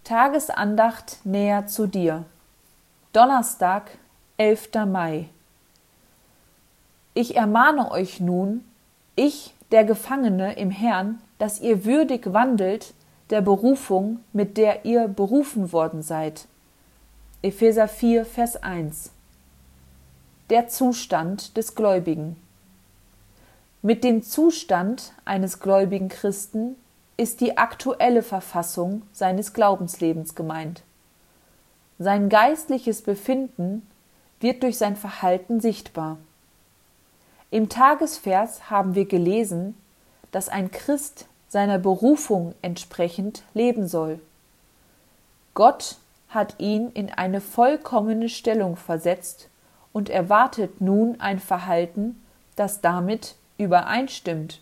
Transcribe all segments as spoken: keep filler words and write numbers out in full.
Tagesandacht näher zu dir. Donnerstag, elfter Mai. Ich ermahne euch nun, ich, der Gefangene im Herrn, dass ihr würdig wandelt der Berufung, mit der ihr berufen worden seid. Epheser vier, Vers eins. Der Zustand des Gläubigen. Mit dem Zustand eines gläubigen Christen ist die aktuelle Verfassung seines Glaubenslebens gemeint. Sein geistliches Befinden wird durch sein Verhalten sichtbar. Im Tagesvers haben wir gelesen, dass ein Christ seiner Berufung entsprechend leben soll. Gott hat ihn in eine vollkommene Stellung versetzt und erwartet nun ein Verhalten, das damit übereinstimmt.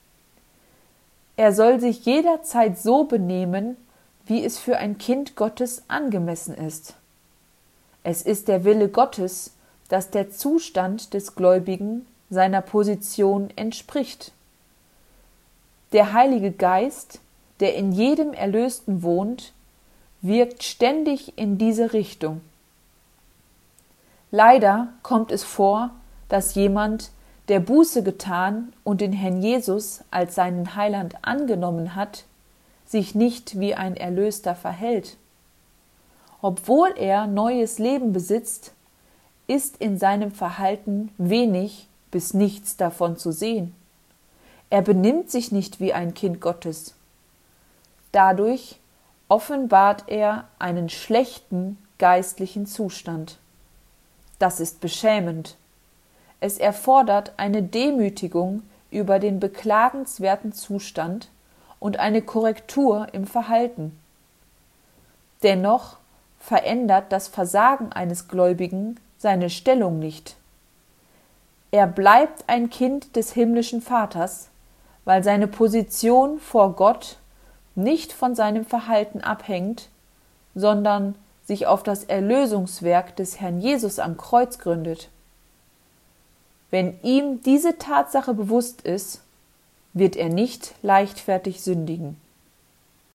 Er soll sich jederzeit so benehmen, wie es für ein Kind Gottes angemessen ist. Es ist der Wille Gottes, dass der Zustand des Gläubigen seiner Position entspricht. Der Heilige Geist, der in jedem Erlösten wohnt, wirkt ständig in diese Richtung. Leider kommt es vor, dass jemand, der Buße getan und den Herrn Jesus als seinen Heiland angenommen hat, sich nicht wie ein Erlöster verhält. Obwohl er neues Leben besitzt, ist in seinem Verhalten wenig bis nichts davon zu sehen. Er benimmt sich nicht wie ein Kind Gottes. Dadurch offenbart er einen schlechten geistlichen Zustand. Das ist beschämend. Es erfordert eine Demütigung über den beklagenswerten Zustand und eine Korrektur im Verhalten. Dennoch verändert das Versagen eines Gläubigen seine Stellung nicht. Er bleibt ein Kind des himmlischen Vaters, weil seine Position vor Gott nicht von seinem Verhalten abhängt, sondern sich auf das Erlösungswerk des Herrn Jesus am Kreuz gründet. Wenn ihm diese Tatsache bewusst ist, wird er nicht leichtfertig sündigen.